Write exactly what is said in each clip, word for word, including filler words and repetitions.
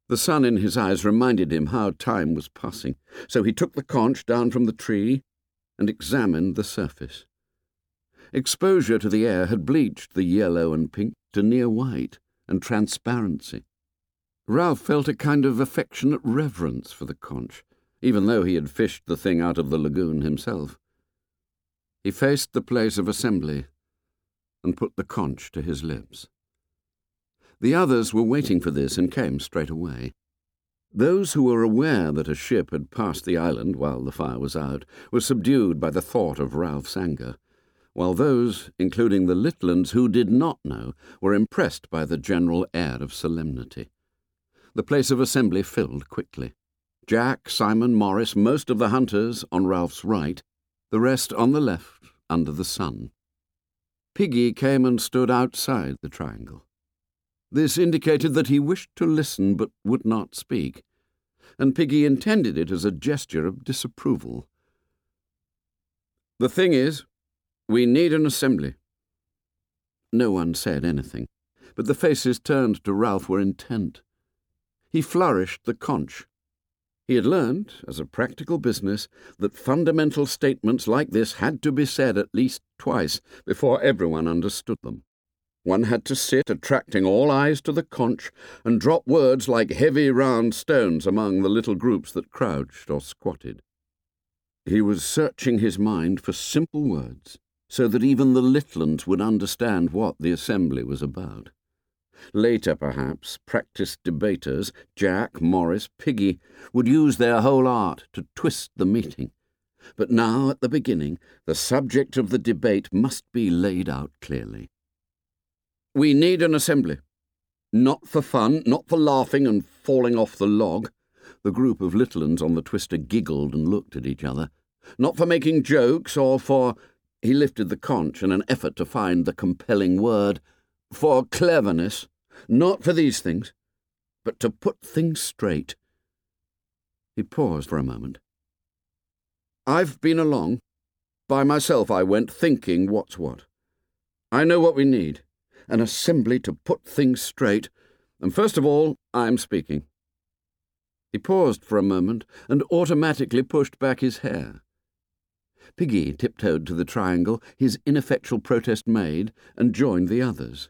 The sun in his eyes reminded him how time was passing, so he took the conch down from the tree and examined the surface. Exposure to the air had bleached the yellow and pink to near white and transparency. Ralph felt a kind of affectionate reverence for the conch, even though he had fished the thing out of the lagoon himself. He faced the place of assembly and put the conch to his lips. The others were waiting for this and came straight away. Those who were aware that a ship had passed the island while the fire was out were subdued by the thought of Ralph's anger, while those, including the Littlands who did not know, were impressed by the general air of solemnity. The place of assembly filled quickly. Jack, Simon, Morris, most of the hunters on Ralph's right, the rest on the left, under the sun. Piggy came and stood outside the triangle. This indicated that he wished to listen but would not speak, and Piggy intended it as a gesture of disapproval. "The thing is, we need an assembly." No one said anything, but the faces turned to Ralph were intent. He flourished the conch. He had learned, as a practical business, that fundamental statements like this had to be said at least twice before everyone understood them. One had to sit, attracting all eyes to the conch, and drop words like heavy round stones among the little groups that crouched or squatted. He was searching his mind for simple words, so that even the Littlands would understand what the assembly was about. Later, perhaps, practiced debaters, Jack, Morris, Piggy, would use their whole art to twist the meeting. But now, at the beginning, the subject of the debate must be laid out clearly. "We need an assembly. Not for fun, not for laughing and falling off the log." The group of Littlands on the twister giggled and looked at each other. "Not for making jokes or for—" He lifted the conch in an effort to find the compelling word. "For cleverness. Not for these things, but to put things straight." He paused for a moment. "I've been along. By myself I went, thinking what's what. I know what we need. An assembly to put things straight, and first of all, I'm speaking." He paused for a moment and automatically pushed back his hair. Piggy tiptoed to the triangle, his ineffectual protest made, and joined the others.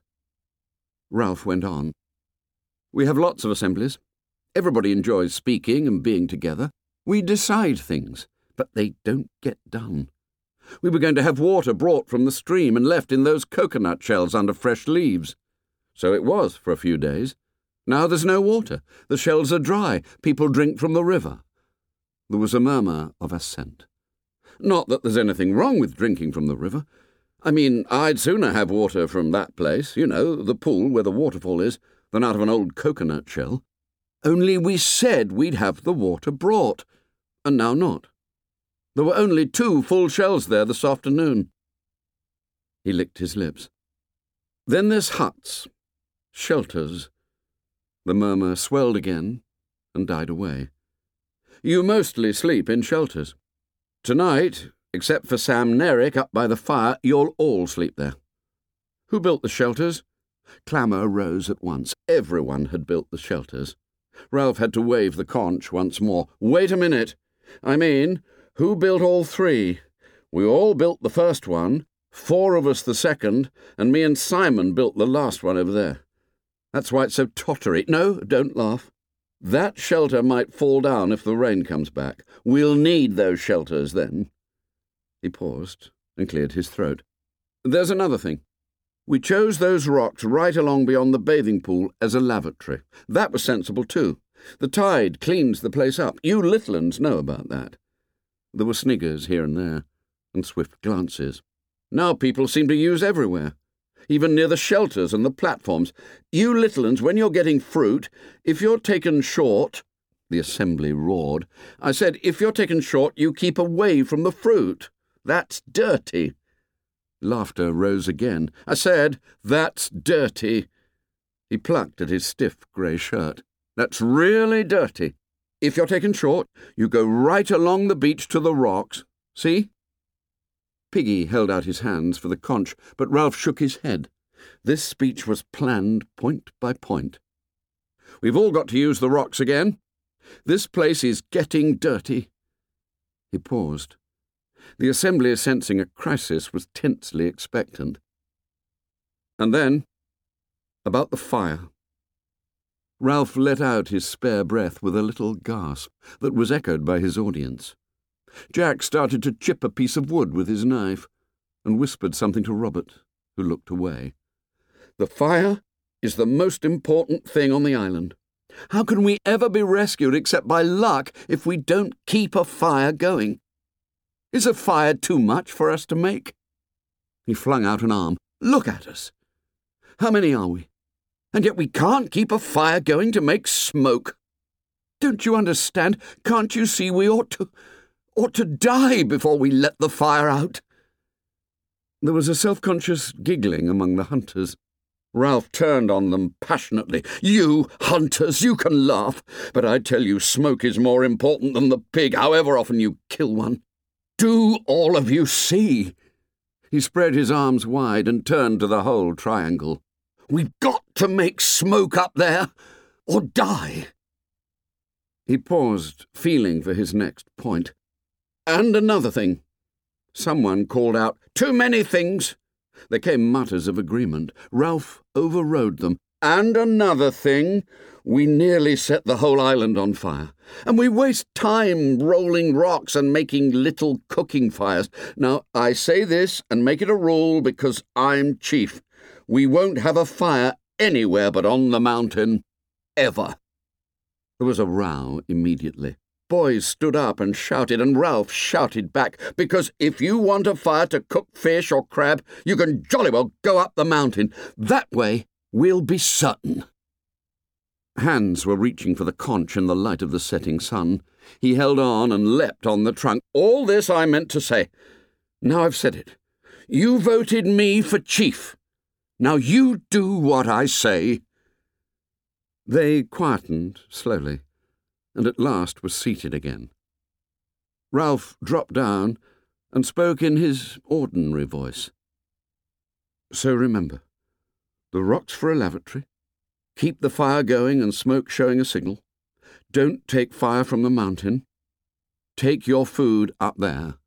Ralph went on. "We have lots of assemblies. Everybody enjoys speaking and being together. We decide things, but they don't get done. We were going to have water brought from the stream and left in those coconut shells under fresh leaves. So it was for a few days. Now there's no water. The shells are dry. People drink from the river." There was a murmur of assent. "Not that there's anything wrong with drinking from the river. I mean, I'd sooner have water from that place, you know, the pool where the waterfall is, than out of an old coconut shell. Only we said we'd have the water brought, and now not. There were only two full shells there this afternoon." He licked his lips. "Then there's huts, shelters." The murmur swelled again and died away. "You mostly sleep in shelters. Tonight, except for Sam Nerick up by the fire, you'll all sleep there. Who built the shelters?" Clamour rose at once. Everyone had built the shelters. Ralph had to wave the conch once more. "Wait a minute. I mean, who built all three? We all built the first one, four of us the second, and me and Simon built the last one over there. That's why it's so tottery. No, don't laugh. That shelter might fall down if the rain comes back. We'll need those shelters then." He paused and cleared his throat. "There's another thing. We chose those rocks right along beyond the bathing pool as a lavatory. That was sensible too. The tide cleans the place up. You Littlands know about that." There were sniggers here and there, and swift glances. "Now people seem to use everywhere, even near the shelters and the platforms. You Littlands, when you're getting fruit, if you're taken short—" The assembly roared. "I said, if you're taken short, you keep away from the fruit. That's dirty." Laughter rose again. "I said, that's dirty." He plucked at his stiff grey shirt. "That's really dirty. If you're taken short, you go right along the beach to the rocks. See?" Piggy held out his hands for the conch, but Ralph shook his head. This speech was planned point by point. We've all got to use the rocks again. This place is getting dirty." He paused. The assembly, sensing a crisis, was tensely expectant. And then, about the fire. Ralph let out his spare breath with a little gasp that was echoed by his audience. Jack started to chip a piece of wood with his knife and whispered something to Robert, who looked away. "The fire is the most important thing on the island. How can we ever be rescued except by luck if we don't keep a fire going? Is a fire too much for us to make?" He flung out an arm. "Look at us. How many are we? And yet we can't keep a fire going to make smoke. Don't you understand? Can't you see we ought to, ought to die before we let the fire out?" There was a self-conscious giggling among the hunters. Ralph turned on them passionately. "You hunters, you can laugh, but I tell you smoke is more important than the pig, however often you kill one. Do all of you see?" He spread his arms wide and turned to the whole triangle. "We've got to make smoke up there, or die." He paused, feeling for his next point. "And another thing." Someone called out, "Too many things." There came mutters of agreement. Ralph overrode them. "And another thing. We nearly set the whole island on fire. And we waste time rolling rocks and making little cooking fires. Now, I say this and make it a rule because I'm chief. We won't have a fire anywhere but on the mountain. Ever." There was a row immediately. Boys stood up and shouted, and Ralph shouted back, "Because if you want a fire to cook fish or crab, you can jolly well go up the mountain. That way we'll be certain." Hands were reaching for the conch in the light of the setting sun. He held on and leapt on the trunk. "All this I meant to say. Now I've said it. You voted me for chief. Now you do what I say." They quietened slowly, and at last were seated again. Ralph dropped down and spoke in his ordinary voice. "So remember, the rocks for a lavatory. Keep the fire going and smoke showing a signal. Don't take fire from the mountain. Take your food up there.